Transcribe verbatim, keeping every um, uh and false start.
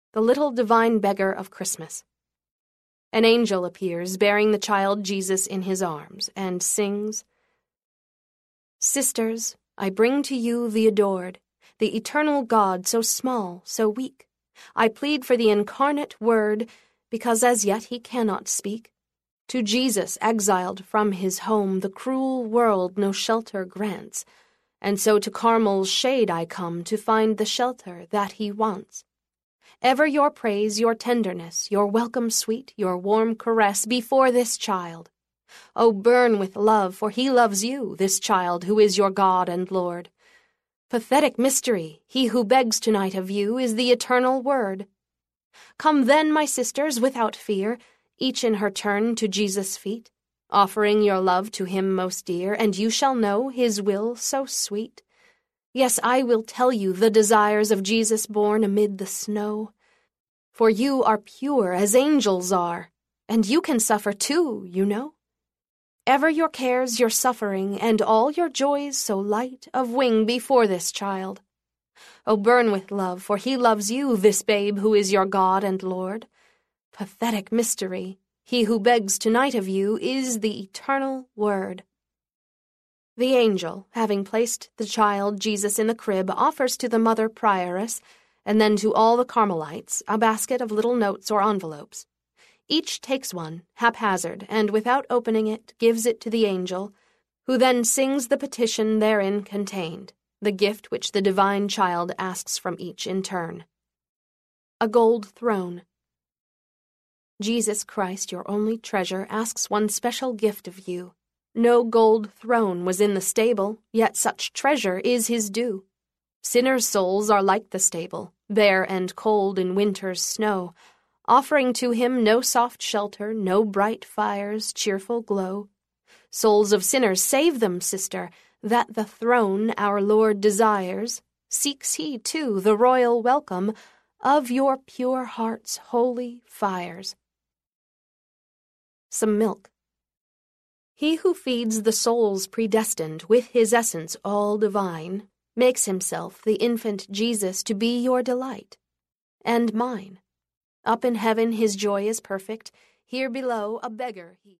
The little divine beggar of Christmas. An angel appears, bearing the child Jesus in his arms, and sings, "Sisters, I bring to you the adored, the eternal God so small, so weak. I plead for the incarnate Word, because as yet he cannot speak. To Jesus exiled from his home, the cruel world no shelter grants, and so to Carmel's shade I come to find the shelter that he wants. Ever your praise, your tenderness, your welcome sweet, your warm caress before this child. Oh, burn with love, for he loves you, this child who is your God and Lord. Pathetic mystery, he who begs tonight of you is the eternal Word. Come then, my sisters, without fear, each in her turn to Jesus' feet, offering your love to him most dear, and you shall know his will so sweet. Yes, I will tell you the desires of Jesus born amid the snow. For you are pure as angels are, and you can suffer too, you know. Ever your cares, your suffering, and all your joys so light of wing before this child. Oh, burn with love, for he loves you, this babe who is your God and Lord. Pathetic mystery, he who begs tonight of you is the eternal Word. The angel, having placed the child Jesus in the crib, offers to the mother prioress, and then to all the Carmelites, a basket of little notes or envelopes. Each takes one, haphazard, and without opening it, gives it to the angel, who then sings the petition therein contained, the gift which the divine child asks from each in turn. A gold throne. Jesus Christ, your only treasure, asks one special gift of you. No gold throne was in the stable, yet such treasure is his due. Sinners' souls are like the stable, bare and cold in winter's snow, offering to him no soft shelter, no bright fire's cheerful glow. Souls of sinners, save them, sister, that the throne our Lord desires, seeks he, too, the royal welcome of your pure heart's holy fires. Some milk. He who feeds the souls predestined with his essence all divine makes himself the infant Jesus to be your delight and mine. Up in heaven his joy is perfect, here below a beggar he